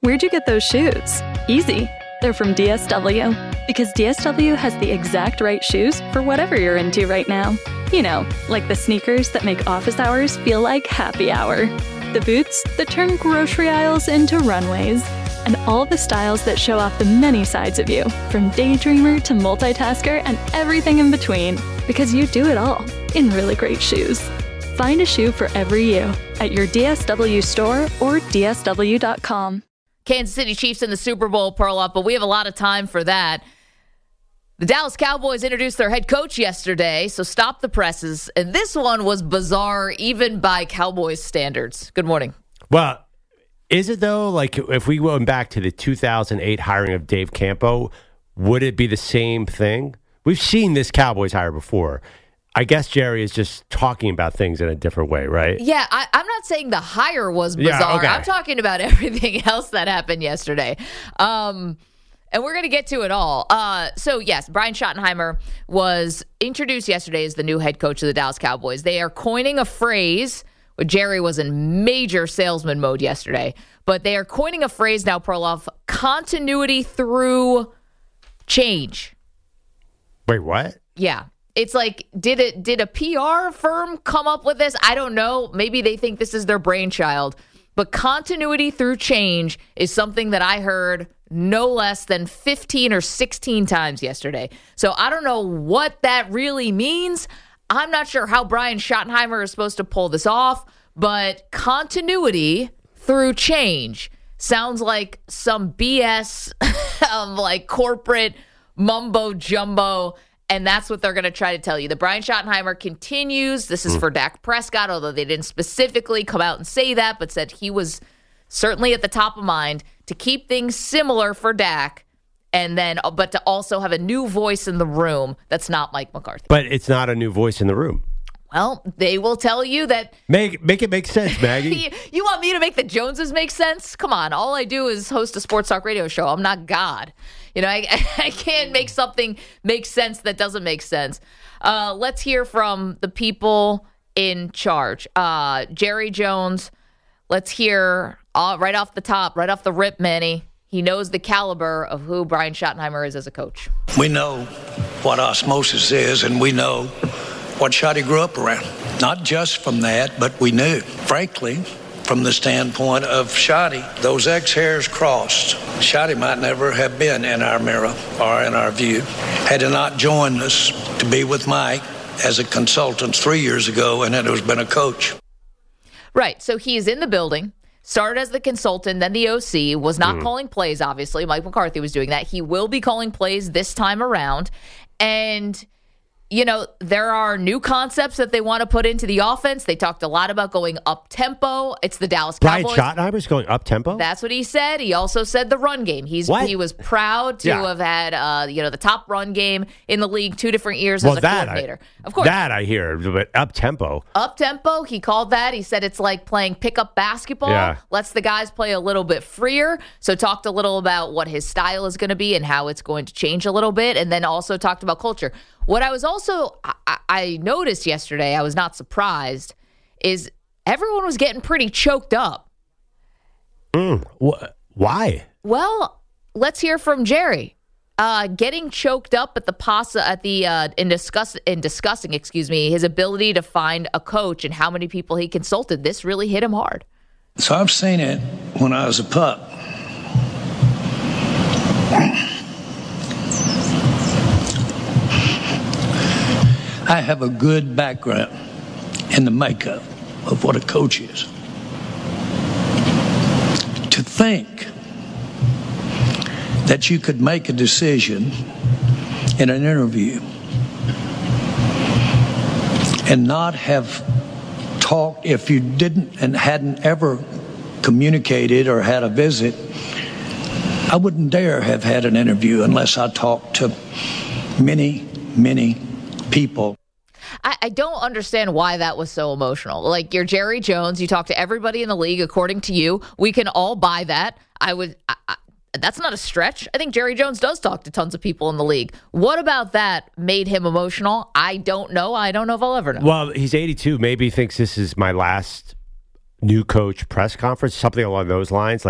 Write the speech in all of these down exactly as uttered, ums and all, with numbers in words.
Where'd you get those shoes? Easy. They're from D S W. Because D S W has the exact right shoes for whatever you're into right now. You know, like the sneakers that make office hours feel like happy hour. The boots that turn grocery aisles into runways. And all the styles that show off the many sides of you, from daydreamer to multitasker and everything in between. Because you do it all in really great shoes. Find a shoe for every you at your D S W store or D S W dot com. Kansas City Chiefs in the Super Bowl, Pearl up, but we have a lot of time for that. The Dallas Cowboys introduced their head coach yesterday, so stop the presses. And this one was bizarre, even by Cowboys standards. Good morning. Well, is it though? Like, if we went back to the two thousand eight hiring of Dave Campo, would it be the same thing? We've seen this Cowboys hire before. I guess Jerry is just talking about things in a different way, right? Yeah, I, I'm not saying the hire was bizarre. Yeah, okay. I'm talking about everything else that happened yesterday. Um, and we're going to get to it all. Uh, so, yes, Brian Schottenheimer was introduced yesterday as the new head coach of the Dallas Cowboys. They are coining a phrase. Jerry was in major salesman mode yesterday. But they are coining a phrase now, Perloff, continuity through change. Wait, what? Yeah. It's like, did it did a P R firm come up with this? I don't know. Maybe they think this is their brainchild. But continuity through change is something that I heard no less than fifteen or sixteen times yesterday. So I don't know what that really means. I'm not sure how Brian Schottenheimer is supposed to pull this off, but continuity through change sounds like some B S, um, like corporate mumbo jumbo. And that's what they're going to try to tell you. The Brian Schottenheimer continues. This is for Dak Prescott, although they didn't specifically come out and say that, but said he was certainly at the top of mind to keep things similar for Dak, and then, but to also have a new voice in the room that's not Mike McCarthy. But it's not a new voice in the room. Well, they will tell you that. Make make it make sense, Maggie. You want me to make the Joneses make sense? Come on. All I do is host a sports talk radio show. I'm not God. You know, I, I can't make something make sense that doesn't make sense. Uh, let's hear from the people in charge. Uh, Jerry Jones, let's hear uh, right off the top, right off the rip, Manny. He knows the caliber of who Brian Schottenheimer is as a coach. We know what osmosis is, and we know what Schotty grew up around. Not just from that, but we knew, frankly, from the standpoint of Schotty, those X hairs crossed. Schotty might never have been in our mirror or in our view had he not joined us to be with Mike as a consultant three years ago and had been a coach. Right. So he is in the building, started as the consultant, then the O C, was not mm. calling plays, obviously. Mike McCarthy was doing that. He will be calling plays this time around. And you know, there are new concepts that they want to put into the offense. They talked a lot about going up-tempo. It's the Dallas Cowboys. Brian Schottenheimer's going up-tempo? That's what he said. He also said the run game. He's what? He was proud to yeah. have had, uh, you know, the top run game in the league two different years well, as a that coordinator. I, of course. That I hear, but up-tempo. Up-tempo, he called that. He said it's like playing pickup basketball. Yeah. Lets the guys play a little bit freer. So talked a little about what his style is going to be and how it's going to change a little bit. And then also talked about culture. What I was also, I, I noticed yesterday, I was not surprised, is everyone was getting pretty choked up. Mm, wh- why? Well, let's hear from Jerry. Uh, getting choked up at the pasa at the uh, in discuss in discussing, excuse me, his ability to find a coach and how many people he consulted. This really hit him hard. So I've seen it when I was a pup. I have a good background in the makeup of what a coach is. To think that you could make a decision in an interview and not have talked, if you didn't and hadn't ever communicated or had a visit, I wouldn't dare have had an interview unless I talked to many, many people. I, I don't understand why that was so emotional. Like, you're Jerry Jones. You talk to everybody in the league, according to you. We can all buy that. I would. I, I, that's not a stretch. I think Jerry Jones does talk to tons of people in the league. What about that made him emotional? I don't know. I don't know if I'll ever know. Well, he's eighty-two. Maybe he thinks this is my last new coach press conference, something along those lines. Like, mm.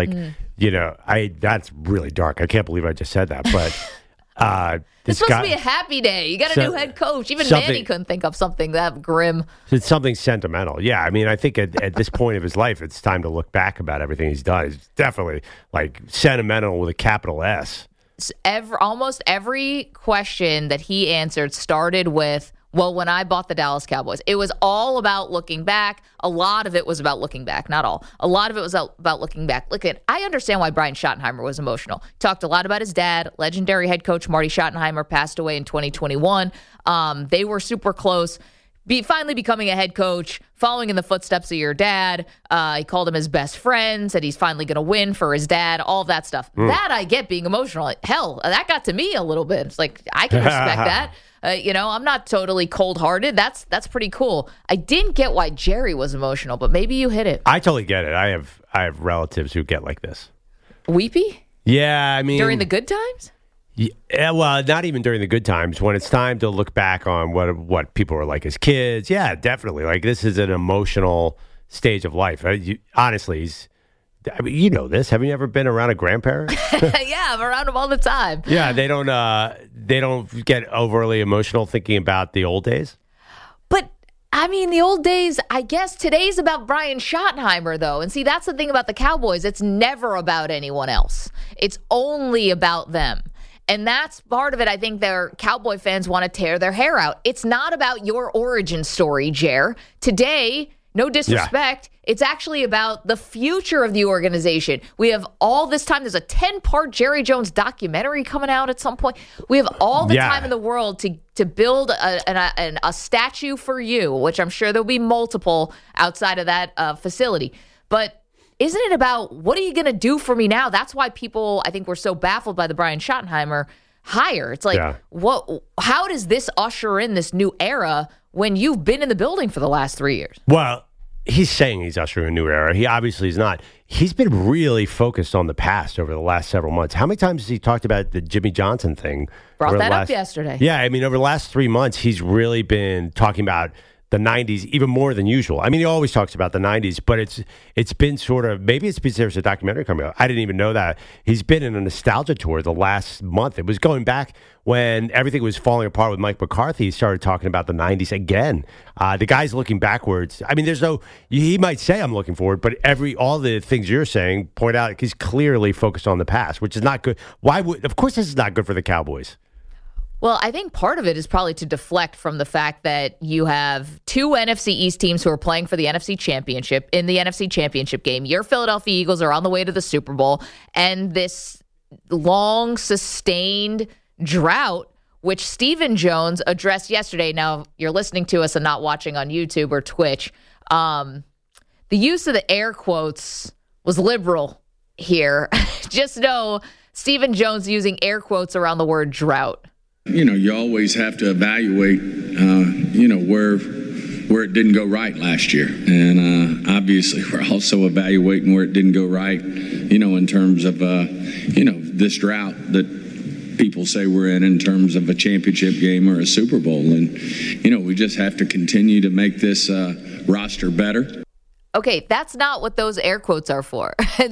you know, I that's really dark. I can't believe I just said that, but uh, it's supposed guy, to be a happy day. You got a so, new head coach. Even Manny couldn't think of something that grim. It's something sentimental. Yeah, I mean, I think at, at this point of his life, it's time to look back about everything he's done. It's definitely like sentimental with a capital S. Every, almost every question that he answered started with, well, when I bought the Dallas Cowboys, it was all about looking back. A lot of it was about looking back, not all. A lot of it was about looking back. Look at, I understand why Brian Schottenheimer was emotional. Talked a lot about his dad. Legendary head coach Marty Schottenheimer passed away in twenty twenty-one. Um, they were super close. Be, finally becoming a head coach, following in the footsteps of your dad. Uh, he called him his best friend, said he's finally going to win for his dad, all of that stuff. Mm. That I get being emotional. Hell, that got to me a little bit. It's like, I can respect that. Uh, you know, I'm not totally cold-hearted. That's that's pretty cool. I didn't get why Jerry was emotional, but maybe you hit it. I totally get it. I have I have relatives who get like this. Weepy? Yeah, I mean... During the good times? Yeah, well, not even during the good times. When it's time to look back on what what people were like as kids, yeah, definitely. Like, this is an emotional stage of life. Uh, you, honestly, he's... I mean, you know this. Haven't you ever been around a grandparent? Yeah, I'm around them all the time. Yeah, they don't. Uh, they don't get overly emotional thinking about the old days. But I mean, the old days. I guess today's about Brian Schottenheimer, though. And see, that's the thing about the Cowboys. It's never about anyone else. It's only about them. And that's part of it. I think their Cowboy fans want to tear their hair out. It's not about your origin story, Jer. Today. No disrespect. Yeah. It's actually about the future of the organization. We have all this time. There's a ten-part Jerry Jones documentary coming out at some point. We have all the yeah. time in the world to to build a, a, a statue for you, which I'm sure there'll be multiple outside of that uh, facility. But isn't it about what are you going to do for me now? That's why people, I think, were so baffled by the Brian Schottenheimer hire. It's like, yeah. what? How does this usher in this new era when you've been in the building for the last three years? Well, he's saying he's ushering a new era. He obviously is not. He's been really focused on the past over the last several months. How many times has he talked about the Jimmy Johnson thing? Brought that last, up yesterday. Yeah, I mean, over the last three months, he's really been talking about the nineties even more than usual. I mean, he always talks about the nineties, but it's it's been sort of, maybe it's because there's a documentary coming out. I didn't even know that. He's been in a nostalgia tour the last month. It was going back when everything was falling apart with Mike McCarthy. He started talking about the nineties again. Uh, the guy's looking backwards. I mean, there's no, he might say I'm looking forward, but every all the things you're saying point out he's clearly focused on the past, which is not good. Why would, of course this is not good for the Cowboys. Well, I think part of it is probably to deflect from the fact that you have two N F C East teams who are playing for the N F C Championship in the N F C Championship game. Your Philadelphia Eagles are on the way to the Super Bowl, and this long, sustained drought, which Stephen Jones addressed yesterday. Now, you're listening to us and not watching on YouTube or Twitch. Um, the use of the air quotes was liberal here. Just know Stephen Jones using air quotes around the word drought. You know, you always have to evaluate, uh, you know, where where it didn't go right last year. And uh, obviously, we're also evaluating where it didn't go right, you know, in terms of, uh, you know, this drought that people say we're in in terms of a championship game or a Super Bowl. And, you know, we just have to continue to make this uh, roster better. Okay, that's not what those air quotes are for. the,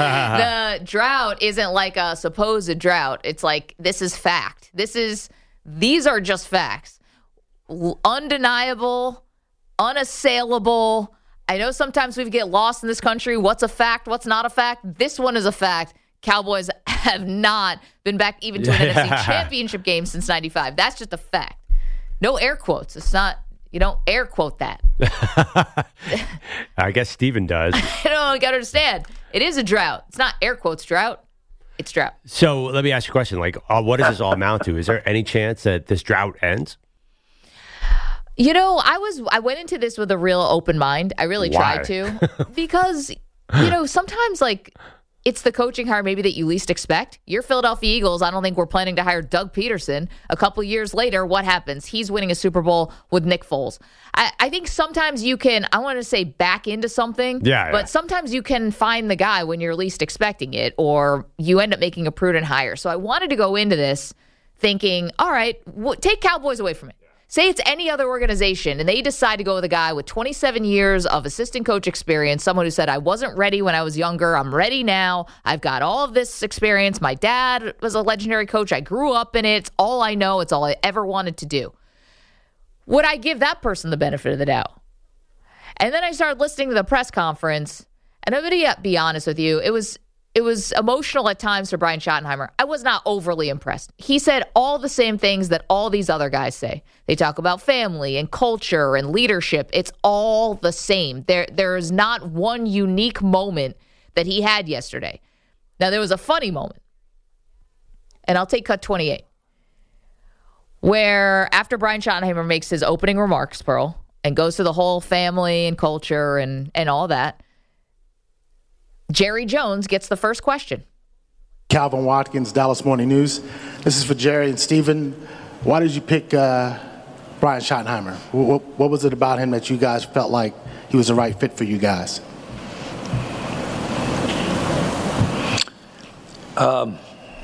the drought isn't like a supposed drought. It's like, this is fact. This is, these are just facts. Undeniable, unassailable. I know sometimes we get lost in this country. What's a fact? What's not a fact? This one is a fact. Cowboys have not been back even to an N F C championship game since ninety-five. That's just a fact. No air quotes. It's not. You don't air quote that. I guess Steven does. I don't got to understand. It is a drought. It's not air quotes drought. It's drought. So let me ask you a question. Like, uh, what does this all amount to? Is there any chance that this drought ends? You know, I was I went into this with a real open mind. I really Why? tried to. Because, you know, sometimes, like, it's the coaching hire maybe that you least expect. Your Philadelphia Eagles, I don't think we're planning to hire Doug Peterson. A couple years later, what happens? He's winning a Super Bowl with Nick Foles. I, I think sometimes you can, I want to say back into something, yeah, but yeah. sometimes you can find the guy when you're least expecting it, or you end up making a prudent hire. So I wanted to go into this thinking, all right, w- take Cowboys away from it. Say it's any other organization, and they decide to go with a guy with twenty-seven years of assistant coach experience, someone who said, I wasn't ready when I was younger. I'm ready now. I've got all of this experience. My dad was a legendary coach. I grew up in it. It's all I know. It's all I ever wanted to do. Would I give that person the benefit of the doubt? And then I started listening to the press conference, and I'm going to be honest with you. It was It was emotional at times for Brian Schottenheimer. I was not overly impressed. He said all the same things that all these other guys say. They talk about family and culture and leadership. It's all the same. There, there is not one unique moment that he had yesterday. Now, there was a funny moment, and I'll take cut twenty-eight, where after Brian Schottenheimer makes his opening remarks, Pearl, and goes through the whole family and culture and, and all that, Jerry Jones gets the first question. Calvin Watkins, Dallas Morning News. This is for Jerry and Stephen. Why did you pick uh, Brian Schottenheimer? What, what was it about him that you guys felt like he was the right fit for you guys? Um.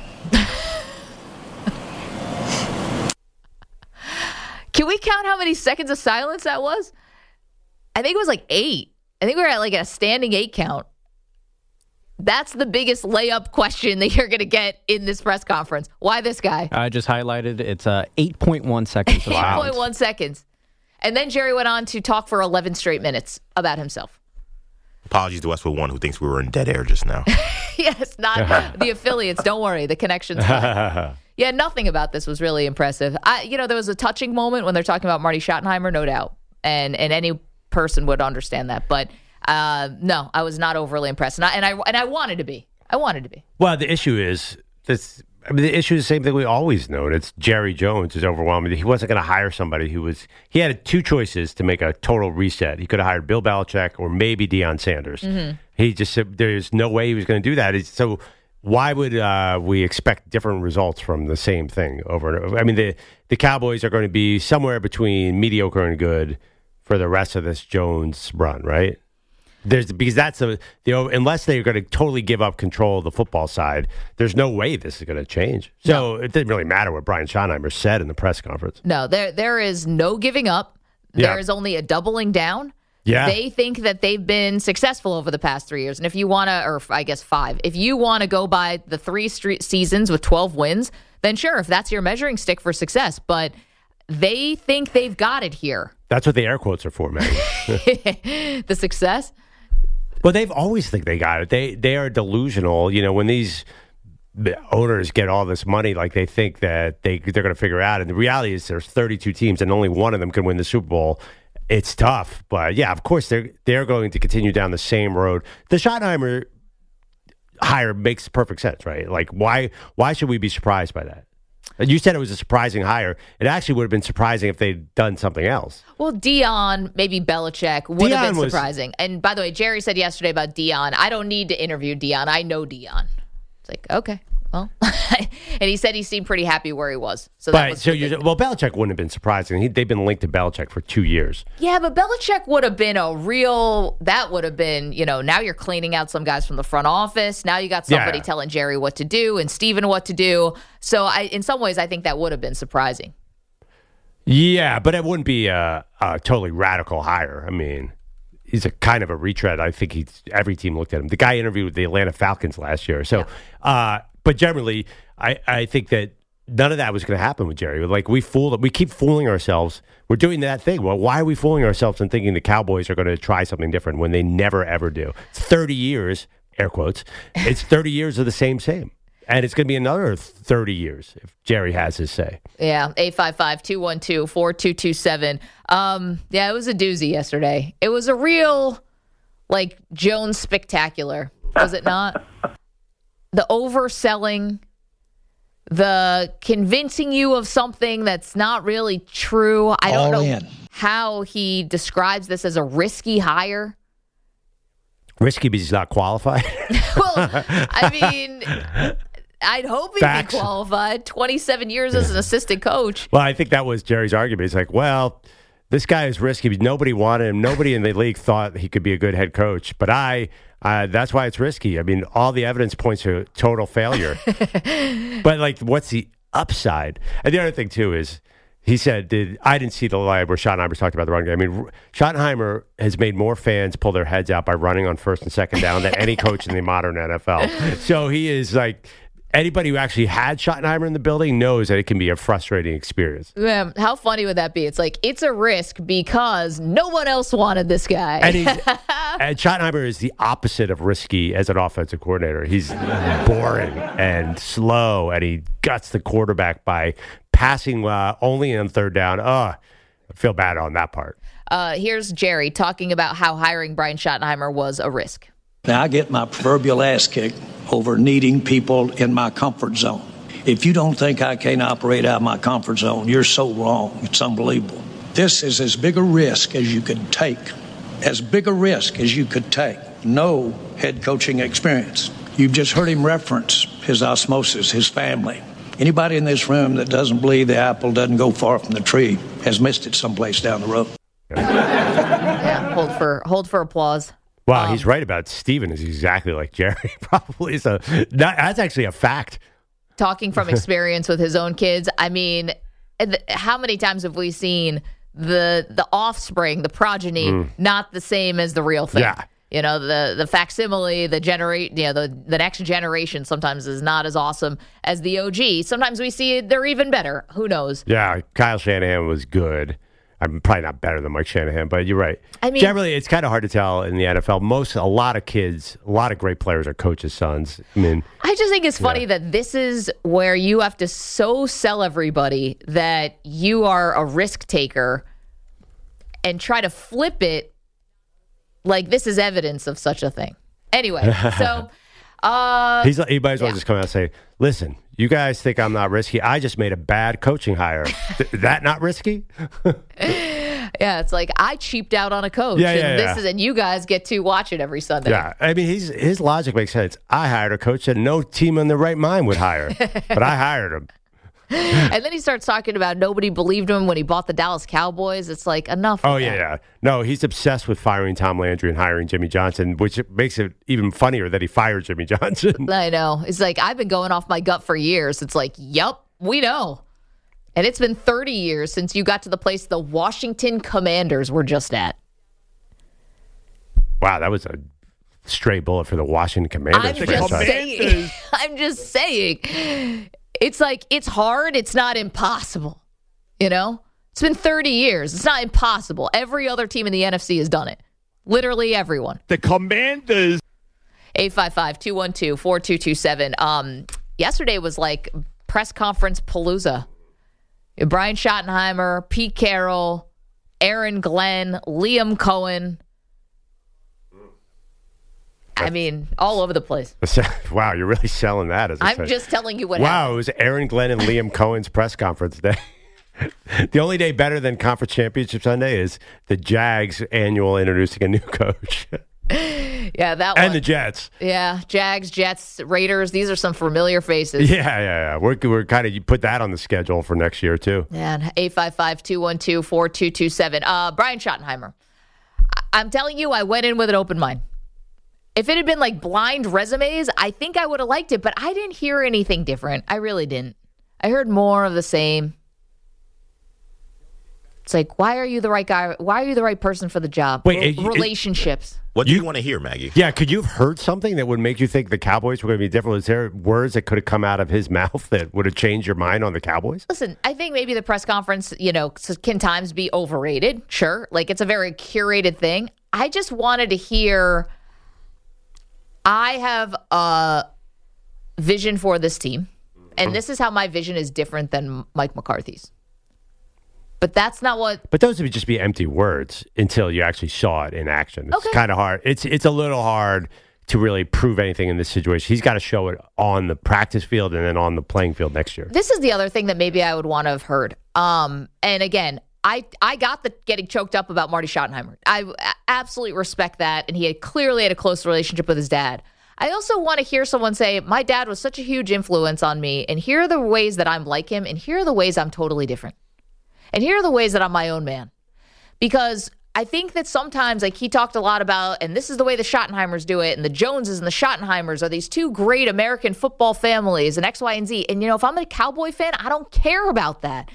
Can we count how many seconds of silence that was? I think it was like eight. I think we were at like a standing eight count. That's the biggest layup question that you're going to get in this press conference. Why this guy? I just highlighted it's uh, eight point one seconds. eight point one seconds. And then Jerry went on to talk for eleven straight minutes about himself. Apologies to Westwood One, who thinks we were in dead air just now. Yes, not the affiliates. Don't worry. The connection's fine. Yeah, nothing about this was really impressive. I, you know, there was a touching moment when they're talking about Marty Schottenheimer, no doubt. And, and any person would understand that. But Uh, no, I was not overly impressed, and I, and I and I wanted to be. I wanted to be. Well, the issue is this. I mean, the issue is the same thing we always known. It's Jerry Jones is overwhelming. He wasn't going to hire somebody who was. He had two choices to make a total reset. He could have hired Bill Belichick or maybe Deion Sanders. Mm-hmm. He just said there's no way he was going to do that. It's, so why would uh, we expect different results from the same thing over and over? I mean, the the Cowboys are going to be somewhere between mediocre and good for the rest of this Jones run, right? There's because that's a you know unless they're going to totally give up control of the football side, there's no way this is going to change. So no. It didn't really matter what Brian Schottenheimer said in the press conference. No, there there is no giving up. Yeah. There is only a doubling down. Yeah. They think that they've been successful over the past three years, and if you want to, or I guess five, if you want to go by the three street seasons with twelve wins, then sure, if that's your measuring stick for success, but they think they've got it here. That's what the air quotes are for, man. The success. Well, they've always think they got it. They they are delusional. You know, when these owners get all this money, like they think that they they're going to figure out. And the reality is, there's thirty-two teams, and only one of them can win the Super Bowl. It's tough, but yeah, of course they're they're going to continue down the same road. The Schottenheimer hire makes perfect sense, right? Like why why should we be surprised by that? You said it was a surprising hire. It actually would have been surprising if they'd done something else. Well, Deion, maybe Belichick would Deion have been was, surprising. And by the way, Jerry said yesterday about Deion, I don't need to interview Deion. I know Deion. It's like, okay, well. And he said he seemed pretty happy where he was. So that but, was so you well, Belichick wouldn't have been surprising. He, they've been linked to Belichick for two years. Yeah, but Belichick would have been a real, that would have been, you know, now you're cleaning out some guys from the front office. Now you got somebody yeah. telling Jerry what to do and Steven what to do. So I, in some ways, I think that would have been surprising. Yeah, but it wouldn't be a, a totally radical hire. I mean, he's a kind of a retread. I think he's every team looked at him. The guy interviewed with the Atlanta Falcons last year. So, yeah. uh, but generally, I, I think that none of that was going to happen with Jerry. Like we fooled, we keep fooling ourselves. We're doing that thing. Well, why are we fooling ourselves and thinking the Cowboys are going to try something different when they never ever do? It's thirty years, air quotes. It's thirty years of the same same. And it's going to be another thirty years if Jerry has his say. Yeah, eight five five, two one two, four two two seven. Um, yeah, it was a doozy yesterday. It was a real, like, Jones spectacular, was it not? The overselling, the convincing you of something that's not really true. I don't All know in. how he describes this as a risky hire. Risky because he's not qualified? Well, I mean, I'd hope he'd Facts. be qualified. twenty-seven years as an assistant coach. Well, I think that was Jerry's argument. He's like, well, this guy is risky. Nobody wanted him. Nobody in the league thought he could be a good head coach. But I, uh, that's why it's risky. I mean, all the evidence points to total failure. But, like, what's the upside? And the other thing, too, is He said, "Did I didn't see the live where Schottenheimer's talked about the run game. I mean, Schottenheimer has made more fans pull their heads out by running on first and second down than any coach in the modern N F L. So he is like, anybody who actually had Schottenheimer in the building knows that it can be a frustrating experience. Yeah, how funny would that be? It's like, it's a risk because no one else wanted this guy. And, he's, and Schottenheimer is the opposite of risky as an offensive coordinator. He's boring and slow, and he guts the quarterback by passing uh, only on third down. Oh, I feel bad on that part. Uh, here's Jerry talking about how hiring Brian Schottenheimer was a risk. Now, I get my proverbial ass kicked over needing people in my comfort zone. If you don't think I can't operate out of my comfort zone, you're so wrong. It's unbelievable. This is as big a risk as you could take. As big a risk as you could take. No head coaching experience. You've just heard him reference his osmosis, his family. Anybody in this room that doesn't believe the apple doesn't go far from the tree has missed it someplace down the road. Yeah, hold for hold for applause. Wow, Um, he's right about Steven is exactly like Jerry. Probably so. That, that's actually a fact. Talking from experience with his own kids, I mean, th- how many times have we seen the the offspring, the progeny, mm. not the same as the real thing? Yeah. You know, the the facsimile, the generate, you know, the, the next generation sometimes is not as awesome as the O G. Sometimes we see they're even better. Who knows? Yeah, Kyle Shanahan was good. I'm probably not better than Mike Shanahan, but you're right. I mean, generally, it's kind of hard to tell in the N F L. Most, a lot of kids, a lot of great players are coaches' sons. I mean, I just think it's funny yeah. that this is where you have to so sell everybody that you are a risk taker and try to flip it like this is evidence of such a thing. Anyway, so uh, He's, he might as well yeah. just come out and say, listen, you guys think I'm not risky. I just made a bad coaching hire. Th- that not risky? Yeah, it's like I cheaped out on a coach. Yeah, and yeah, this yeah. is and you guys get to watch it every Sunday. Yeah, I mean, he's, his logic makes sense. I hired a coach that no team in their right mind would hire, but I hired him. And then he starts talking about nobody believed him when he bought the Dallas Cowboys. It's like, enough. Oh, of yeah, that. yeah. No, he's obsessed with firing Tom Landry and hiring Jimmy Johnson, which makes it even funnier that he fired Jimmy Johnson. I know. It's like, I've been going off my gut for years. It's like, yup, we know. And it's been thirty years since you got to the place the Washington Commanders were just at. Wow, that was a stray bullet for the Washington Commanders. I'm just franchise. saying. I'm just saying. It's like, it's hard. It's not impossible. You know? It's been thirty years. It's not impossible. Every other team in the N F C has done it. Literally everyone. The Commanders. eight five five, two one two, four two two seven. Um, yesterday was like press conference palooza. Brian Schottenheimer, Pete Carroll, Aaron Glenn, Liam Cohen. I mean, all over the place. Wow, you're really selling that. As a I'm say. just telling you what Wow, happened. it was Aaron Glenn and Liam Cohen's press conference day. The only day better than Conference Championship Sunday is the Jags annual introducing a new coach. Yeah, that one. And the Jets. Yeah, Jags, Jets, Raiders. These are some familiar faces. Yeah, yeah, yeah. We're, we're kind of, you put that on the schedule for next year, too. And eight five five, two one two, four two two seven. Uh, Brian Schottenheimer. I- I'm telling you, I went in with an open mind. If it had been like blind resumes, I think I would have liked it, but I didn't hear anything different. I really didn't. I heard more of the same. It's like, why are you the right guy? Why are you the right person for the job? Wait, Re- it- it- relationships. What do you, you want to hear, Maggie? Yeah, could you have heard something that would make you think the Cowboys were going to be different? Was there words that could have come out of his mouth that would have changed your mind on the Cowboys? Listen, I think maybe the press conference, you know, can times be overrated. Sure. Like, it's a very curated thing. I just wanted to hear, I have a vision for this team, and this is how my vision is different than Mike McCarthy's. But that's not what. But those would just be empty words until you actually saw it in action. It's Okay. kind of hard. It's it's a little hard to really prove anything in this situation. He's got to show it on the practice field and then on the playing field next year. This is the other thing that maybe I would want to have heard. Um, and again, I I got the getting choked up about Marty Schottenheimer. I absolutely respect that, and he had clearly had a close relationship with his dad. I also want to hear someone say, my dad was such a huge influence on me, and here are the ways that I'm like him, and here are the ways I'm totally different. And here are the ways that I'm my own man. Because I think that sometimes, like he talked a lot about, and this is the way the Schottenheimers do it, and the Joneses and the Schottenheimers are these two great American football families, and X, Y, and Z. And, you know, if I'm a Cowboy fan, I don't care about that.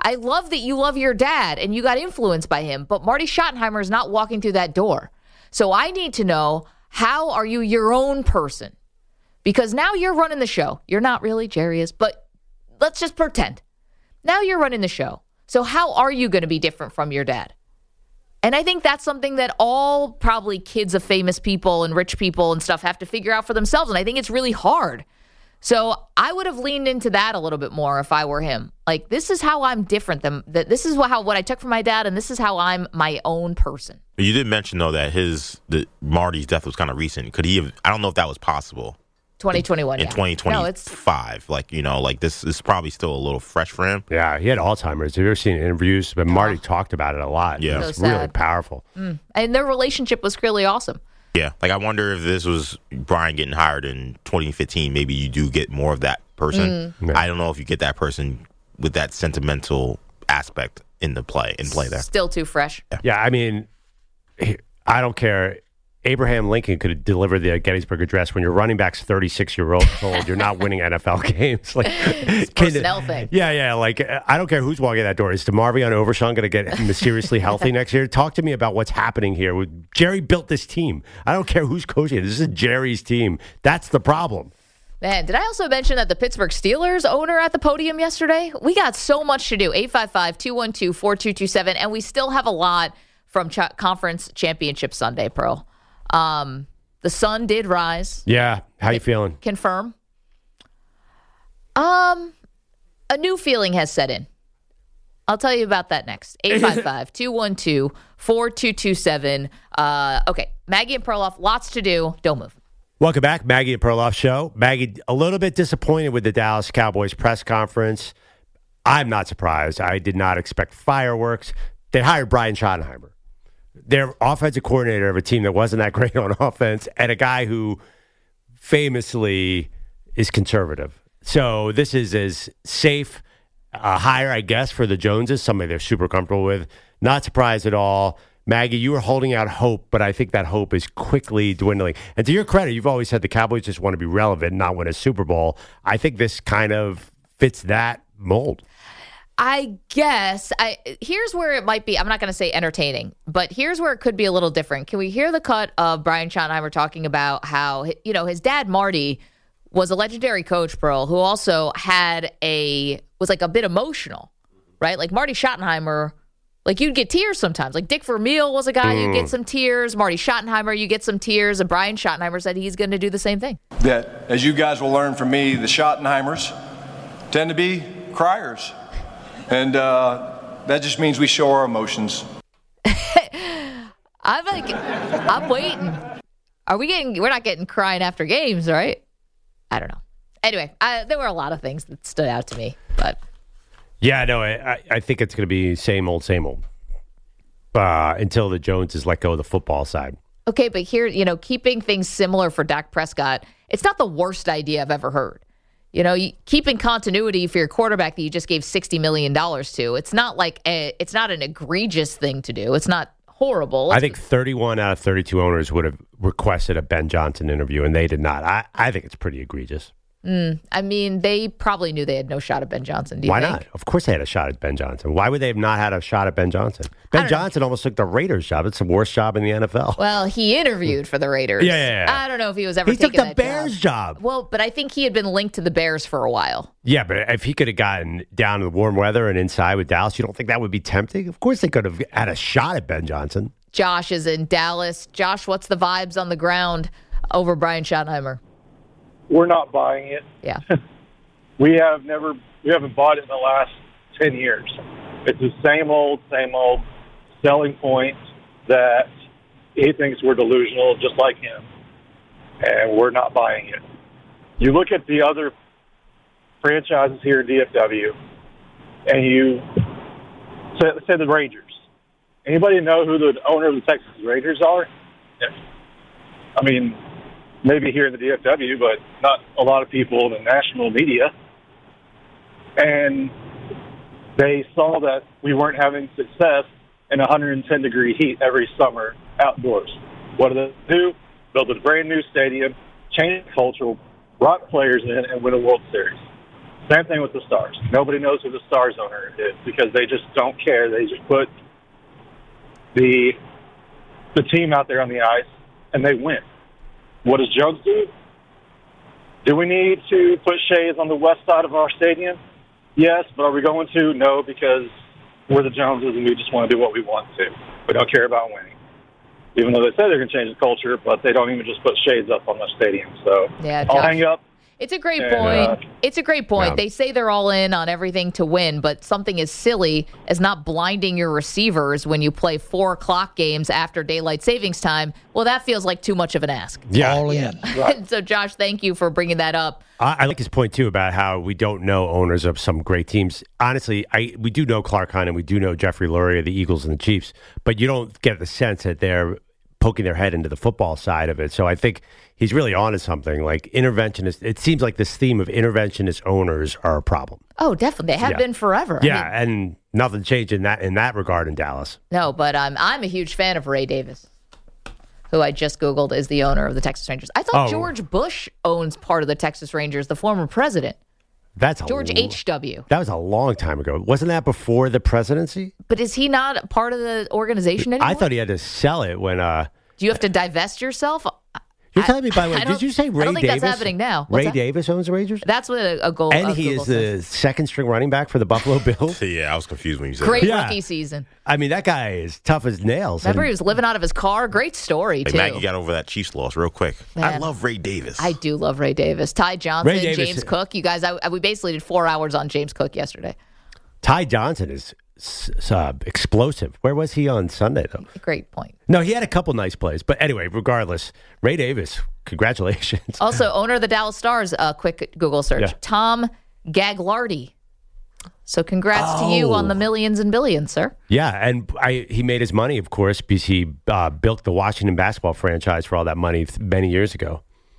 I love that you love your dad and you got influenced by him, but Marty Schottenheimer is not walking through that door. So I need to know, how are you your own person? Because now you're running the show. You're not really, Jerry is, but let's just pretend. Now you're running the show. So how are you going to be different from your dad? And I think that's something that all probably kids of famous people and rich people and stuff have to figure out for themselves. And I think it's really hard. So I would have leaned into that a little bit more if I were him. Like, this is how I'm different than that. This is how what I took from my dad, and this is how I'm my own person. You did mention though that his the Marty's death was kind of recent. Could he have? I don't know if that was possible. twenty twenty-one, in, yeah. in twenty twenty-five. No, it's like you know, like this is probably still a little fresh for him. Yeah, he had Alzheimer's. Have you ever seen interviews? But Marty talked about it a lot. Yeah, it's so really sad. powerful. Mm. And their relationship was really awesome. Yeah, like I wonder if this was Brian getting hired in twenty fifteen, maybe you do get more of that person. Mm. Yeah. I don't know if you get that person with that sentimental aspect in the play in play there. Still too fresh. Yeah, yeah I mean, I don't care. Abraham Lincoln could have delivered the Gettysburg Address. When your running back's thirty-six year old, you're not winning N F L games. Like, it's a personnel can, thing. Yeah, yeah. Like, I don't care who's walking in that door. Is DeMarvion Overshawn going to get mysteriously healthy next year? Talk to me about what's happening here. Jerry built this team. I don't care who's coaching it. This is Jerry's team. That's the problem. Man, did I also mention that the Pittsburgh Steelers owner at the podium yesterday? We got so much to do. eight five five, two one two, four two two seven. And we still have a lot from Ch- Conference Championship Sunday, Pearl. Um, the sun did rise. Yeah. How you feeling? Confirm. Um, a new feeling has set in. I'll tell you about that next. eight five five, two one two, four two two seven. Uh, okay, Maggie and Perloff, lots to do. Don't move. Welcome back, Maggie and Perloff Show. Maggie, a little bit disappointed with the Dallas Cowboys press conference. I'm not surprised. I did not expect fireworks. They hired Brian Schottenheimer, their offensive coordinator of a team that wasn't that great on offense, and a guy who famously is conservative. So this is as safe a hire, I guess, for the Joneses, somebody they're super comfortable with. Not surprised at all. Maggie, you were holding out hope, but I think that hope is quickly dwindling. And to your credit, you've always said the Cowboys just want to be relevant, not win a Super Bowl. I think this kind of fits that mold. I guess I here's where it might be. I'm not going to say entertaining, but here's where it could be a little different. Can we hear the cut of Brian Schottenheimer talking about how, you know, his dad Marty was a legendary coach, Pearl, who also had a was like a bit emotional, right? Like Marty Schottenheimer, like you'd get tears sometimes. Like Dick Vermeil was a guy mm. you'd get some tears. Marty Schottenheimer, you get some tears, and Brian Schottenheimer said he's going to do the same thing. That, as you guys will learn from me, the Schottenheimers tend to be criers. And uh, that just means we show our emotions. I'm like, I'm waiting. Are we getting, we're not getting crying after games, right? I don't know. Anyway, I, there were a lot of things that stood out to me, but. Yeah, no, I, I think it's going to be same old, same old uh, until the Joneses let go of the football side. Okay, but here, you know, keeping things similar for Dak Prescott, it's not the worst idea I've ever heard. You know, you, keeping continuity for your quarterback that you just gave sixty million dollars to, it's not like a, it's not an egregious thing to do. It's not horrible. I think thirty-one out of thirty-two owners would have requested a Ben Johnson interview, and they did not. I, I think it's pretty egregious. Mm, I mean, they probably knew they had no shot at Ben Johnson. Do you Why think? not? Of course they had a shot at Ben Johnson. Why would they have not had a shot at Ben Johnson? Ben Johnson know. almost took the Raiders job. It's the worst job in the N F L. Well, he interviewed for the Raiders. Yeah, yeah, yeah. I don't know if he was ever he taking took the that Bears job. job. Well, but I think he had been linked to the Bears for a while. Yeah, but if he could have gotten down to the warm weather and inside with Dallas, you don't think that would be tempting? Of course they could have had a shot at Ben Johnson. Josh is in Dallas. Josh, what's the vibes on the ground over Brian Schottenheimer? We're not buying it. Yeah. we have never, we haven't bought it in the last ten years. It's the same old, same old selling point that he thinks we're delusional, just like him, and we're not buying it. You look at the other franchises here in D F W, and you say, say the Rangers. Anybody know who the owner of the Texas Rangers are? Yeah. I mean, maybe here in the D F W, but not a lot of people in the national media. And they saw that we weren't having success in one hundred ten degree heat every summer outdoors. What do they do? Build a brand new stadium, change the culture, brought players in, and win a World Series. Same thing with the Stars. Nobody knows who the Stars owner is because they just don't care. They just put the the team out there on the ice, and they win. What does Jones do? Do we need to put shades on the west side of our stadium? Yes, but are we going to? No, because we're the Joneses, and we just want to do what we want to. We don't care about winning. Even though they say they're going to change the culture, but they don't even just put shades up on the stadium. So yeah, I'll Josh. hang up. It's a great And, point. uh, it's a great point. Yeah. They say they're all in on everything to win, but something as silly as not blinding your receivers when you play four o'clock games after daylight savings time, well, that feels like too much of an ask. Yeah. All in. So, Josh, thank you for bringing that up. I, I like his point, too, about how we don't know owners of some great teams. Honestly, I we do know Clark Hunt and we do know Jeffrey Lurie of the Eagles and the Chiefs, but you don't get the sense that they're poking their head into the football side of it. So I think he's really onto something. Like interventionist, it seems like this theme of interventionist owners are a problem. Oh, definitely. They have Yeah. been forever. I Yeah, mean, and nothing changed in that in that regard in Dallas. no, but um, I'm a huge fan of Ray Davis, who I just Googled is the owner of the Texas Rangers. I thought Oh. George Bush owns part of the Texas Rangers, the former president, That's a George l- H W. That was a long time ago. Wasn't that before the presidency? But is he not part of the organization anymore? I thought he had to sell it when. uh Do you have to divest yourself? You're telling me, by the I way, don't- did you say Ray I don't think Davis? that's happening now. What's Ray that? Davis owns the Rangers? That's what a, a goal. And a he Google is says. the second string running back for the Buffalo Bills. Yeah, I was confused when you said Great that. Yeah. rookie season. I mean, that guy is tough as nails. Remember, and- he was living out of his car. Great story, Like too. Maggie got over that Chiefs loss real quick. I Man. love Ray Davis. I do love Ray Davis. Ty Johnson, Ray Davis- James Cook. You guys, I, I- we basically did four hours on James Cook yesterday. Ty Johnson is s- s- uh, explosive. Where was he on Sunday, though? Great point. No, he had a couple nice plays. But anyway, regardless, Ray Davis, congratulations. Also, owner of the Dallas Stars, a quick Google search, Yeah. Tom Gagliardi. So congrats to you Oh. on the millions and billions, sir. Yeah, and I, he made his money, of course, because he uh, built the Washington basketball franchise for all that money th- many years ago.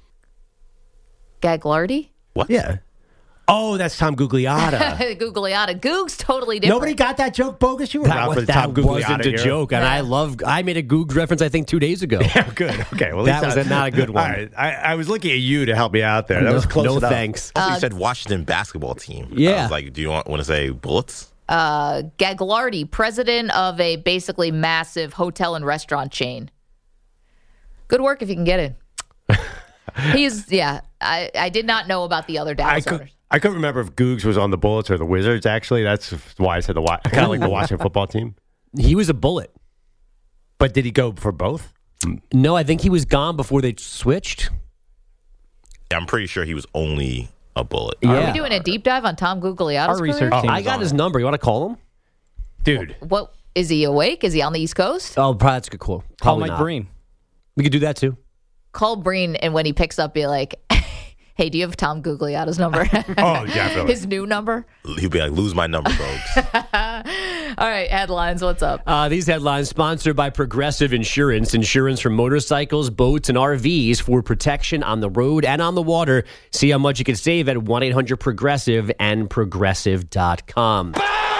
Gagliardi? what? Yeah. Oh, that's Tom Gugliotta. Gugliotta. Goog's totally different. Nobody got that joke, Bogus? You were That, around was, for the that Tom Gugliotta wasn't a era. joke, and I love. I made a Goog reference I think two days ago. Yeah, good. Okay, well, at That least was I- a- not a good one. All right, I, I was looking at you to help me out there. That no, was close no enough. thanks. Also, you said Washington basketball team. I Yeah. was like, do you want, want to say Bullets? Uh, Gagliardi, president of a basically massive hotel and restaurant chain. Good work if you can get in. He's, yeah, I, I did not know about the other I Dallas could, owners. I couldn't remember if Googs was on the Bullets or the Wizards. Actually, that's why I said the Wa- kind of like the Washington football team. He was a Bullet. But did he go for both? No, I think he was gone before they switched. Yeah, I'm pretty sure he was only a Bullet. Are Yeah. we doing a deep dive on Tom Gugliotta's Our career? research Oh, team I is got on his it. number. You want to call him? Dude, What is he awake? Is he on the East Coast? Oh, probably that's a good call. Call Probably Mike not. Breen. We could do that too. Call Breen, and when he picks up, be like, "Hey, do you have Tom Gugliotta's number? oh, definitely. His new number." He'll be like, lose my number, folks. All right, headlines. What's up? Uh, these headlines sponsored by Progressive Insurance. Insurance for motorcycles, boats, and R Vs for protection on the road and on the water. See how much you can save at one eight hundred progressive and progressive dot com.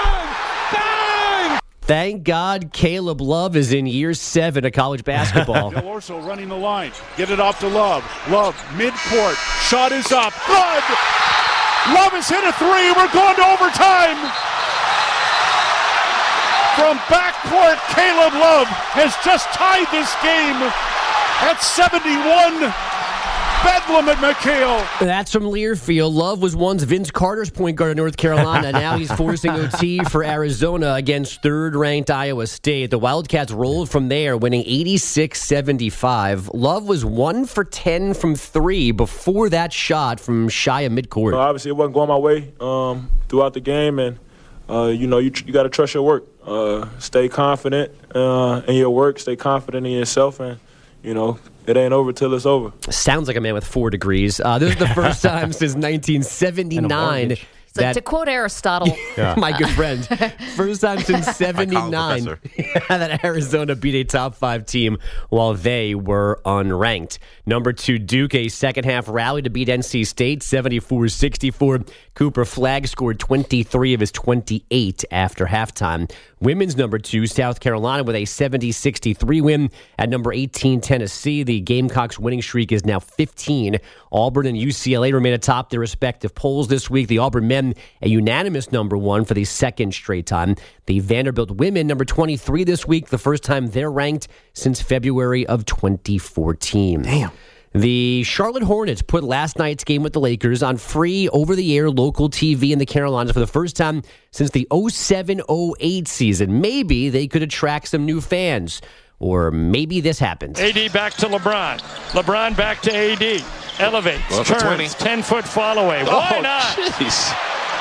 Thank God Caleb Love is in year seven of college basketball. Del Orso running the line. Get it off to Love. Love, midcourt. Shot is up. Good! Love has hit a three. We're going to overtime. From backcourt, Caleb Love has just tied this game at seventy-one. Bedlam at McHale. That's from Learfield. Love was once Vince Carter's point guard at North Carolina. Now he's forcing O T for Arizona against third-ranked Iowa State. The Wildcats rolled from there, winning eighty-six seventy-five. Love was one for ten from three before that shot from shy of midcourt. Uh, obviously, it wasn't going my way um, throughout the game, and uh, you know you tr- you got to trust your work. Uh, stay confident uh, in your work. Stay confident in yourself, and you know it ain't over till it's over. Sounds like a man with four degrees. Uh, this is the first time since nineteen seventy-nine So that, to quote Aristotle, Yeah. my good friend, first time since seventy-nine professor. that Arizona beat a top five team while they were unranked. Number two, Duke, a second half rally to beat N C State, seventy-four sixty-four. Cooper Flagg scored twenty-three of his twenty-eight after halftime. Women's number two, South Carolina, with a seventy sixty-three win. At number eighteen, Tennessee, the Gamecocks' winning streak is now fifteen. Auburn and U C L A remain atop their respective polls this week. The Auburn men, a unanimous number one for the second straight time. The Vanderbilt women, number twenty-three this week, the first time they're ranked since February of twenty fourteen. Damn. The Charlotte Hornets put last night's game with the Lakers on free over-the-air local T V in the Carolinas for the first time since the oh seven oh eight season. Maybe they could attract some new fans. Or maybe this happens. A D back to LeBron. LeBron back to A D. Elevates, Well, for twenty. turns, ten-foot fall away. Why Oh, not? jeez.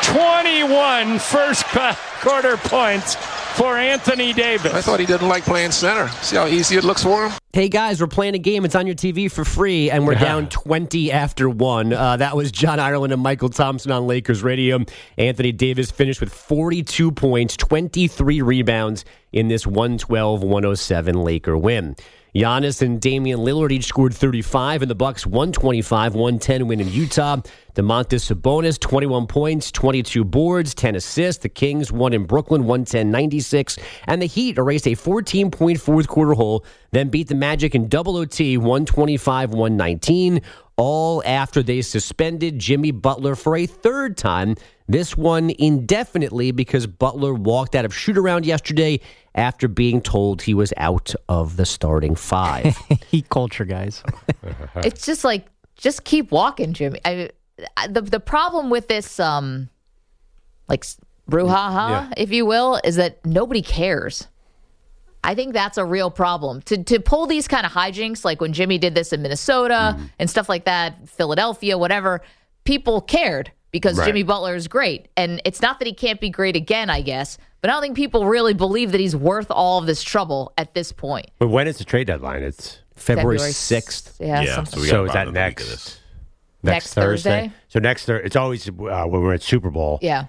twenty-one first quarter points for Anthony Davis. I thought he didn't like playing center. See how easy it looks for him? Hey guys, we're playing a game. It's on your T V for free, and we're down twenty after one. Uh, that was John Ireland and Michael Thompson on Lakers Radio. Anthony Davis finished with forty-two points, twenty-three rebounds in this one twelve one oh seven Laker win. Giannis and Damian Lillard each scored thirty-five, and the Bucks one twenty-five one ten win in Utah. Domantas Sabonis, twenty-one points, twenty-two boards, ten assists. The Kings won in Brooklyn, one ten ninety-six. And the Heat erased a fourteen-point fourth quarter hole, then beat the Magic in double O T, one twenty-five one nineteen, all after they suspended Jimmy Butler for a third time, this one indefinitely because Butler walked out of shoot-around yesterday after being told he was out of the starting five. Heat culture, guys. it's just like, just keep walking, Jimmy. I, I, the the problem with this, um, like brouhaha, Yeah. if you will, is that nobody cares. I think that's a real problem. To to pull these kind of hijinks, like when Jimmy did this in Minnesota Mm-hmm. and stuff like that, Philadelphia, whatever, people cared because Right. Jimmy Butler is great. And it's not that he can't be great again, I guess, but I don't think people really believe that he's worth all of this trouble at this point. But when is the trade deadline? It's February February sixth. Yeah, Yeah, something. so we got so is about that another week of next this. Next Thursday? So next Thursday, it's always uh, when we're at Super Bowl. Yeah.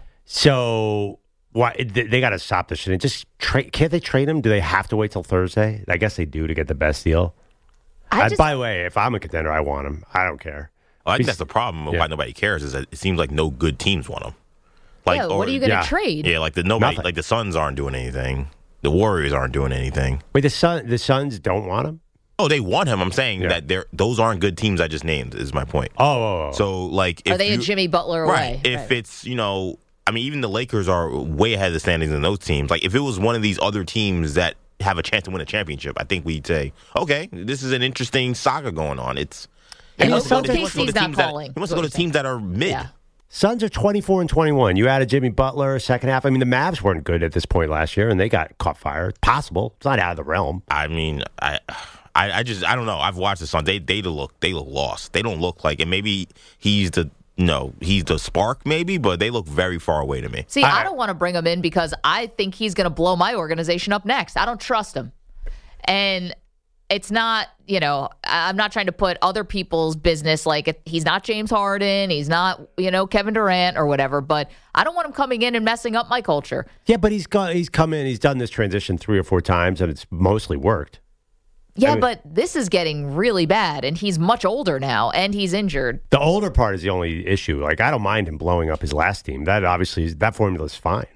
So why they, they got to stop this shit and just trade? Can't they trade him? Do they have to wait till Thursday? I guess they do to get the best deal. I Uh, just, by the way, if I'm a contender, I want him. I don't care. Well, I think He's- that's the problem. yeah. Why nobody cares is that it seems like no good teams want him. Like, yeah, what are you going to yeah. trade? Yeah, like the nobody, Nothing. like the Suns aren't doing anything. The Warriors aren't doing anything. Wait, the Sun, the Suns don't want him. Oh, they want him. I'm saying Yeah. that they're those aren't good teams I just named. Is my point. Oh, oh, oh. So like, if Are they you, a Jimmy Butler right? away? If Right. it's you know, I mean, even the Lakers are way ahead of the standings than those teams. Like, if it was one of these other teams that have a chance to win a championship, I think we'd say, okay, this is an interesting saga going on. It's And he wants to go to- O he wants to go K C's to not teams that- calling, He wants is to go what to teams that are mid. Yeah. Suns are twenty-four and twenty-one. You added Jimmy Butler second half. I mean, the Mavs weren't good at this point last year, and they got caught fire. It's possible. It's not out of the realm. I mean, I, I, I just, I don't know. I've watched the Suns. They, they look, they look lost. They don't look like, and maybe he's the, no, he's the spark, maybe, but they look very far away to me. See, I, I don't want to bring him in because I think he's going to blow my organization up next. I don't trust him. And it's not, you know, I- I'm not trying to put other people's business, like it, he's not James Harden, he's not, you know, Kevin Durant or whatever, but I don't want him coming in and messing up my culture. Yeah, but he's got he's come in. He's done this transition three or four times, and it's mostly worked. Yeah, I mean- but this is getting really bad, and he's much older now, and he's injured. The older part is the only issue. Like, I don't mind him blowing up his last team. That obviously is, that formula is fine.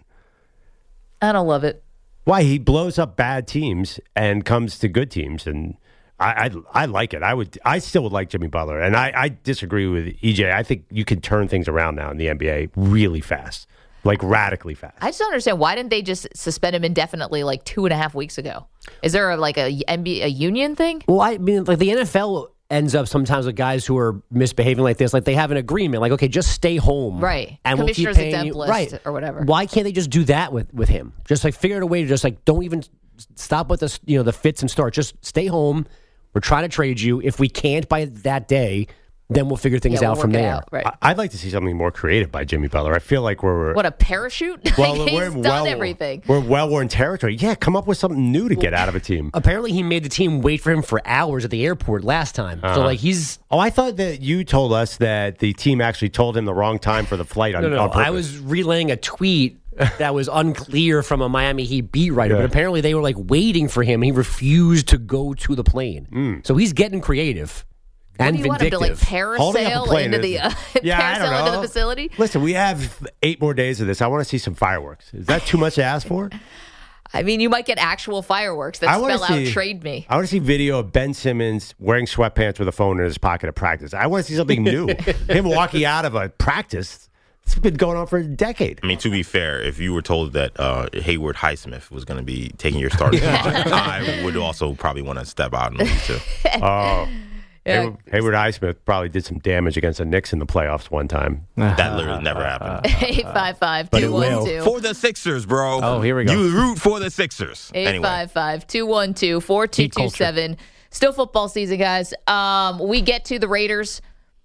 I don't love it. Why he blows up bad teams and comes to good teams, and I, I I like it. I would I still would like Jimmy Butler, and I, I disagree with E J. I think you can turn things around now in the N B A really fast, like radically fast. I just don't understand, why didn't they just suspend him indefinitely like two and a half weeks ago? Is there a, like a N B A a union thing? Well, I mean, like the N F L ends up sometimes with guys who are misbehaving like this. Like they have an agreement, like, okay, just stay home. Right. And we'll keep Commissioner's paying exempt you. list Right. or whatever. Why can't they just do that with, with him? Just like figure out a way to just like don't even stop with the, you know, the fits and starts. Just stay home. We're trying to trade you. If we can't by that day, then we'll figure things Yeah, we'll out from work it there. out, right. I- I'd like to see something more creative by Jimmy Butler. I feel like we're What, a parachute? well, Like, we're he's in done well, everything. We're well-worn territory. Yeah, come up with something new to get out of a team. Apparently, he made the team wait for him for hours at the airport last time. So, Uh-huh. like, he's. Oh, I thought that you told us that the team actually told him the wrong time for the flight on, No, no, on purpose. I was relaying a tweet that was unclear from a Miami Heat beat writer, Yeah. but apparently they were like waiting for him. He refused to go to the plane. Mm. So he's getting creative and Do you want him vindictive. to like Holding up a parasail plane into is- the uh, Yeah, I don't parasail into know. the facility? Listen, we have eight more days of this. I want to see some fireworks. Is that too much to ask for? I mean, you might get actual fireworks that I wanna spell out see- "trade me." I want to see video of Ben Simmons wearing sweatpants with a phone in his pocket at practice. I want to see something new. Him walking out of a practice. It's been going on for a decade. I mean, to be fair, if you were told that uh, Hayward Highsmith was going to be taking your starting spot, I would also probably want to step out and leave too. Oh. Yeah. Hayward, Hayward Highsmith probably did some damage against the Knicks in the playoffs one time. That literally never happened. Eight five five But two it one will. two. For the Sixers, bro. Oh, here we go. You root for the Sixers. Eight Anyway. five five two one two four two two seven. Still football season, guys. Um, we get to the Raiders.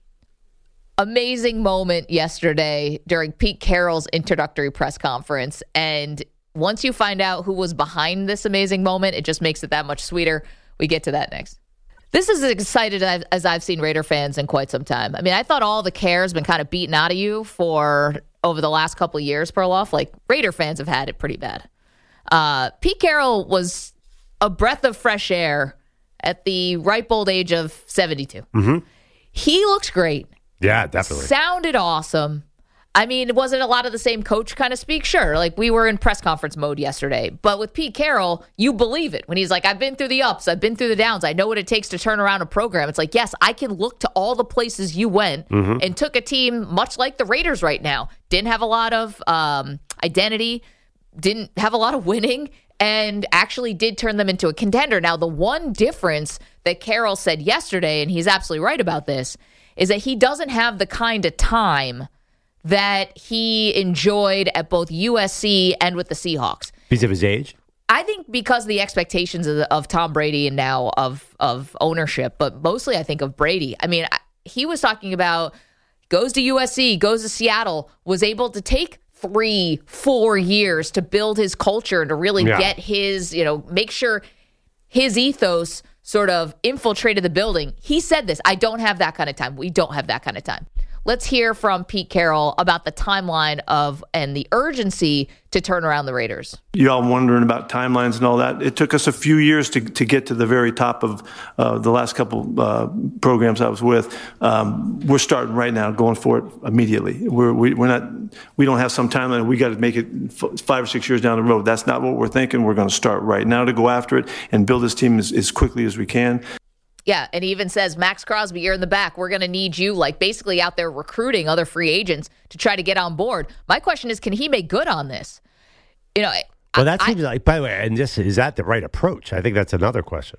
Amazing moment yesterday during Pete Carroll's introductory press conference. And once you find out who was behind this amazing moment, it just makes it that much sweeter. We get to that next. This is as excited as as I've seen Raider fans in quite some time. I mean, I thought all the care has been kind of beaten out of you for over the last couple of years, Perloff. Like, Raider fans have had it pretty bad. Uh, Pete Carroll was a breath of fresh air at the ripe old age of seventy-two. Mm-hmm. He looks great. Yeah, definitely. Sounded awesome. I mean, was it a lot of the same coach kind of speak? Sure. Like, we were in press conference mode yesterday. But with Pete Carroll, you believe it. When he's like, I've been through the ups, I've been through the downs, I know what it takes to turn around a program. It's like, yes, I can look to all the places you went Mhm. and took a team much like the Raiders right now. Didn't have a lot of um, identity, didn't have a lot of winning, and actually did turn them into a contender. Now, the one difference that Carroll said yesterday, and he's absolutely right about this, is that he doesn't have the kind of time that he enjoyed at both U S C and with the Seahawks. Because of his age? I think because of the expectations of, the, of Tom Brady and now of of ownership, but mostly I think of Brady. I mean, I, he was talking about goes to U S C, goes to Seattle, was able to take three, four years to build his culture and to really Yeah. get his, you know, make sure his ethos sort of infiltrated the building. He said this, I don't have that kind of time. We don't have that kind of time. Let's hear from Pete Carroll about the timeline of and the urgency to turn around the Raiders. You all wondering about timelines and all that. It took us a few years to to get to the very top of uh, the last couple uh, programs I was with. Um, we're starting right now, going for it immediately. We're we, we're not we don't have some timeline. We got to make it f- five or six years down the road. That's not what we're thinking. We're going to start right now to go after it and build this team as, as quickly as we can. Yeah, and he even says, Max Crosby, you're in the back. We're going to need you, like, basically out there recruiting other free agents to try to get on board. My question is, can he make good on this? You know, Well, that seems like, by the way, and just is that the right approach? I think that's another question.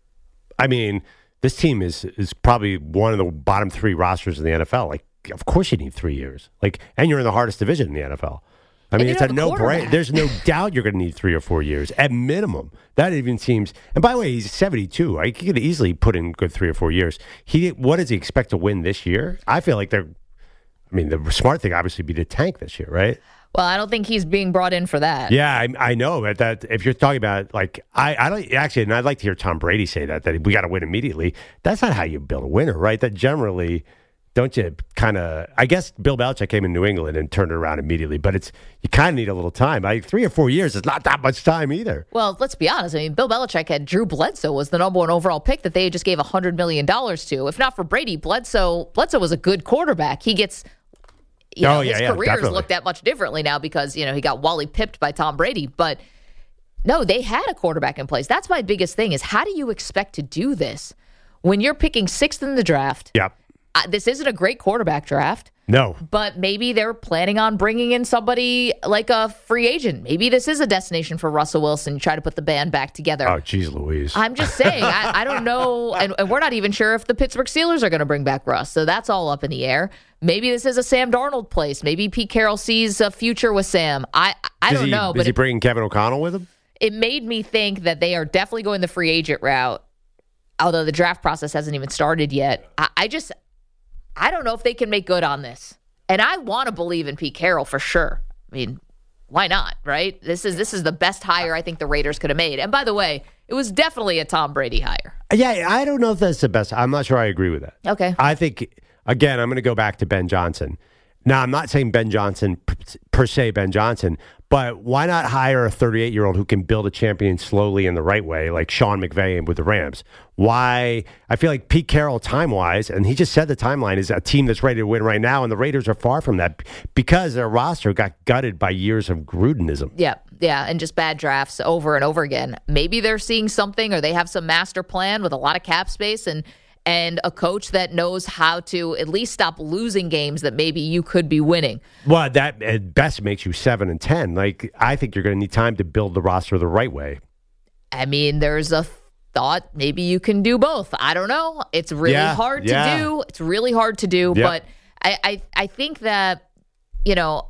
I mean, this team is is probably one of the bottom three rosters in the N F L. Like, of course you need three years. Like, and you're in the hardest division in the N F L. I mean, you it's don't a have a no-brainer. quarterback. There's no doubt you're going to need three or four years at minimum. That even seems. And by the way, he's seventy-two. I could easily put in good three or four years. He, what does he expect to win this year? I feel like they're. I mean, the smart thing obviously would be to tank this year, right? well, I don't think he's being brought in for that. Yeah, I, I know that, that if you're talking about like I, I don't actually, and I'd like to hear Tom Brady say that that we got to win immediately. That's not how you build a winner, right? That generally, don't you kind of? I guess Bill Belichick came in New England and turned it around immediately, but it's you kind of need a little time. I, three or four years is not that much time either. Well, let's be honest. I mean, Bill Belichick had Drew Bledsoe was the number one overall pick that they just gave one hundred million dollars to. If not for Brady, Bledsoe Bledsoe was a good quarterback. He gets, you know, Oh, yeah, his yeah, career's definitely. looked at much differently now because, you know, he got Wally pipped by Tom Brady. But no, they had a quarterback in place. That's my biggest thing is how do you expect to do this when you're picking sixth in the draft? Yep. Uh, this isn't a great quarterback draft. No. But maybe they're planning on bringing in somebody like a free agent. Maybe this is a destination for Russell Wilson. Try to put the band back together. Oh, geez, Louise. I'm just saying, I, I don't know. And, and we're not even sure if the Pittsburgh Steelers are going to bring back Russ. So that's all up in the air. Maybe this is a Sam Darnold place. Maybe Pete Carroll sees a future with Sam. I, I Does don't he, know. Is But he it, bringing Kevin O'Connell with him? it made me think that they are definitely going the free agent route. Although the draft process hasn't even started yet. I, I just... I don't know if they can make good on this. And I want to believe in Pete Carroll for sure. I mean, why not, right? This is this is the best hire I think the Raiders could have made. And by the way, it was definitely a Tom Brady hire. Yeah, I don't know if that's the best. I'm not sure I agree with that. Okay. I think, again, I'm going to go back to Ben Johnson. Now, I'm not saying Ben Johnson, per, per se Ben Johnson, but why not hire a thirty-eight-year-old who can build a champion slowly in the right way, like Sean McVay with the Rams? Why? I feel like Pete Carroll, time-wise, and he just said the timeline, is a team that's ready to win right now, and the Raiders are far from that because their roster got gutted by years of Grudenism. Yeah, yeah, and just bad drafts over and over again. Maybe they're seeing something, or they have some master plan with a lot of cap space and and a coach that knows how to at least stop losing games that maybe you could be winning. Well, that at best makes you seven and ten. Like, I think you're going to need time to build the roster the right way. I mean, there's a thought maybe you can do both. I don't know. It's really Yeah, hard yeah. to do. It's really hard to do. Yep. But I, I, I think that, you know,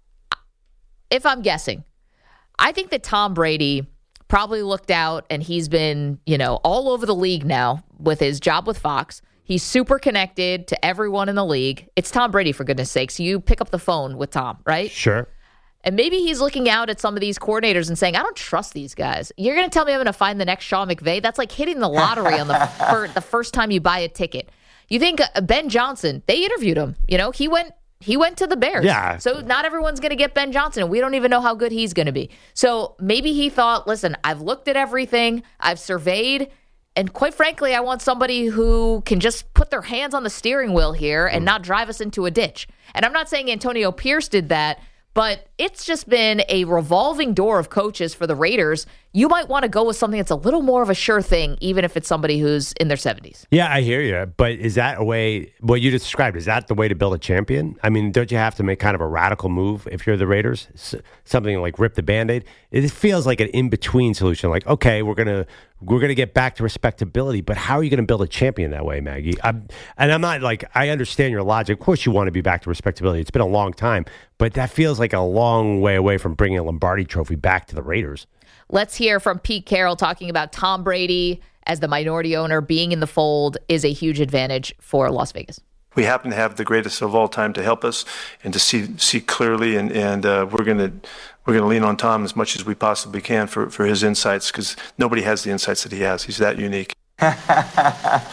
if I'm guessing, I think that Tom Brady probably looked out, and he's been, you know, all over the league now with his job with Fox. He's super connected to everyone in the league. It's Tom Brady, for goodness sakes. You pick up the phone with Tom, right? Sure. And maybe he's looking out at some of these coordinators and saying, I don't trust these guys. You're going to tell me I'm going to find the next Sean McVay? That's like hitting the lottery on the fir- the first time you buy a ticket. You think uh, Ben Johnson, they interviewed him. You know, he went he went to the Bears. Yeah. So not everyone's going to get Ben Johnson, and we don't even know how good he's going to be. So maybe he thought, listen, I've looked at everything. I've surveyed. And quite frankly, I want somebody who can just put their hands on the steering wheel here and not drive us into a ditch. And I'm not saying Antonio Pierce did that, but it's just been a revolving door of coaches for the Raiders. You might want to go with something that's a little more of a sure thing, even if it's somebody who's in their seventies. Yeah, I hear you. But is that a way, what you described, is that the way to build a champion? I mean, don't you have to make kind of a radical move if you're the Raiders? S- something like rip the Band-Aid? It feels like an in-between solution. Like, okay, we're going to we're gonna get back to respectability, but how are you going to build a champion that way, Maggie? I'm, and I'm not like, I understand your logic. Of course you want to be back to respectability. It's been a long time, but that feels like a long way away from bringing a Lombardi trophy back to the Raiders. Let's hear from Pete Carroll talking about Tom Brady as the minority owner being in the fold is a huge advantage for Las Vegas. We happen to have the greatest of all time to help us and to see see clearly, and and uh, we're gonna we're gonna lean on Tom as much as we possibly can for, for his insights, because nobody has the insights that he has. He's that unique. I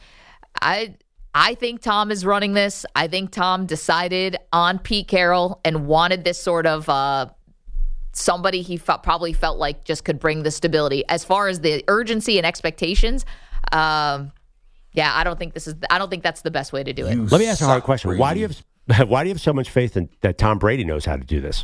I think Tom is running this. I think Tom decided on Pete Carroll and wanted this sort of uh, somebody he felt, probably felt like just could bring the stability. As far as the urgency and expectations, um, yeah, I don't think this is. I don't think that's the best way to do it. Let me ask a hard question. Why do you have why do you have so much faith in that Tom Brady knows how to do this?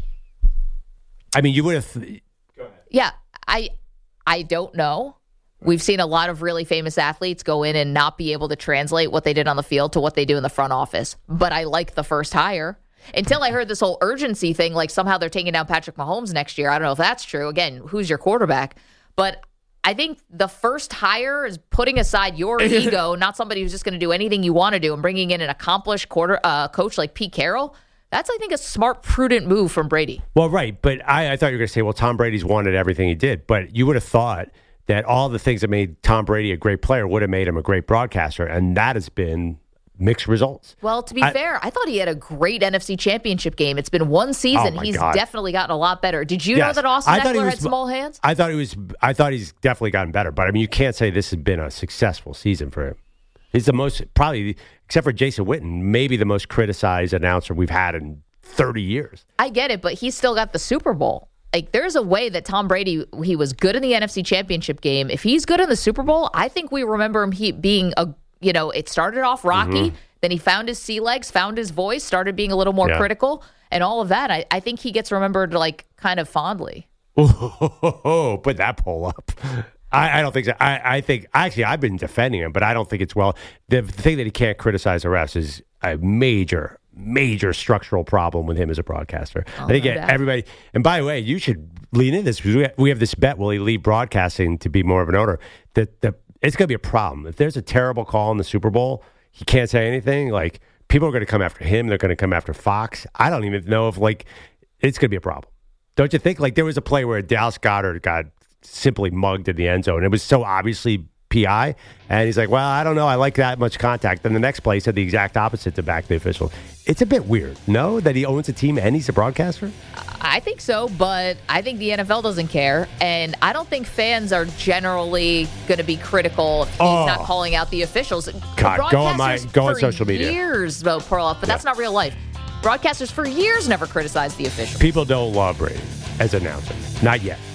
I mean, you would have. Yeah, I I don't know. We've seen a lot of really famous athletes go in and not be able to translate what they did on the field to what they do in the front office. But I like the first hire. Until I heard this whole urgency thing, like somehow they're taking down Patrick Mahomes next year. I don't know if that's true. Again, who's your quarterback? But I think the first hire is putting aside your ego, not somebody who's just going to do anything you want to do, and bringing in an accomplished quarter uh, coach like Pete Carroll. That's, I think, a smart, prudent move from Brady. Well, right. But I, I thought you were going to say, well, Tom Brady's wanted everything he did. But you would have thought that all the things that made Tom Brady a great player would have made him a great broadcaster. And that has been mixed results. Well, to be I, fair, I thought he had a great N F C championship game. It's been one season. Oh He's God. definitely gotten a lot better. Did you yes. know that Austin I thought he Eckler was, had small hands? I thought he was. I thought he's definitely gotten better. But I mean, you can't say this has been a successful season for him. He's the most, probably, except for Jason Witten, maybe the most criticized announcer we've had in thirty years. I get it, but he's still got the Super Bowl. Like, there's a way that Tom Brady, he was good in the N F C Championship game. If he's good in the Super Bowl, I think we remember him he, being a, you know, it started off rocky. Mm-hmm. Then he found his sea legs, found his voice, started being a little more yeah. critical, and all of that. I, I think he gets remembered, like, kind of fondly. Oh, put that poll up. I, I don't think so. I, I think, actually, I've been defending him, but I don't think it's well. The, the thing that he can't criticize the refs is a major, major structural problem with him as a broadcaster. Oh, I think no it, doubt. everybody, and by the way, you should lean into this because we, we have this bet, will he leave broadcasting to be more of an owner? That the, it's going to be a problem. If there's a terrible call in the Super Bowl, he can't say anything. Like, people are going to come after him. They're going to come after Fox. I don't even know if, like, it's going to be a problem. Don't you think? Like, there was a play where Dallas Goedert got simply mugged in the end zone. It was so obviously P I. And he's like, well, I don't know. I like that much contact. Then the next play said the exact opposite to back the official. It's a bit weird, no, that he owns a team and he's a broadcaster? I think so, but I think the N F L doesn't care. And I don't think fans are generally going to be critical if he's Oh. not calling out the officials. God, go on my- Broadcasters go on for social media. years, though, Perloff, but that's not real life. Broadcasters for years never criticized the officials. People don't love Brady as an announcer. Not yet.